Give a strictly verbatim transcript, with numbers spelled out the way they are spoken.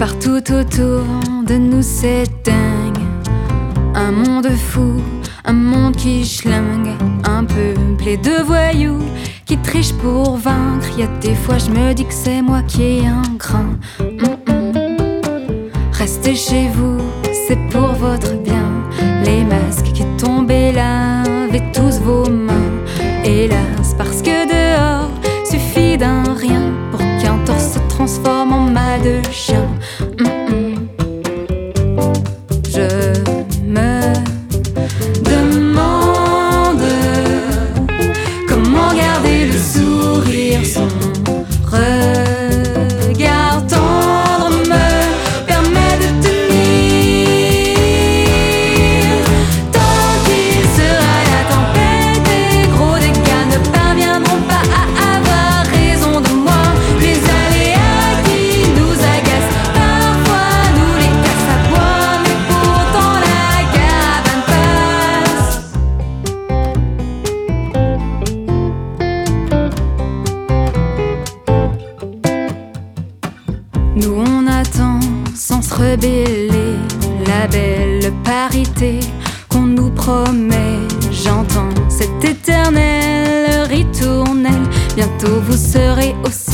Partout autour de nous c'est dingue. Un monde fou, un monde qui schlingue. Un peuple de voyous qui triche pour vaincre. Y'a des fois je me dis que c'est moi qui ai un grain. Restez chez vous, c'est pour votre bien. Les masques qui tombent et lavez tous vos mains. Hélas, parce que dehors suffit d'un rien pour qu'un torse se transforme en mal de chien. Je me demande comment garder le sourire. Son regard tendre me permet de tenir. Tant qu'il sera la tempête, les gros dégâts ne parviendront pas à avoir raison de moi. Les aléas qui nous agacent, parfois nous les cassent à bois, mais pourtant la caravane passe. Nous on attend sans se rebeller la belle parité qu'on nous promet. J'entends cette éternelle ritournelle. Bientôt vous serez aussi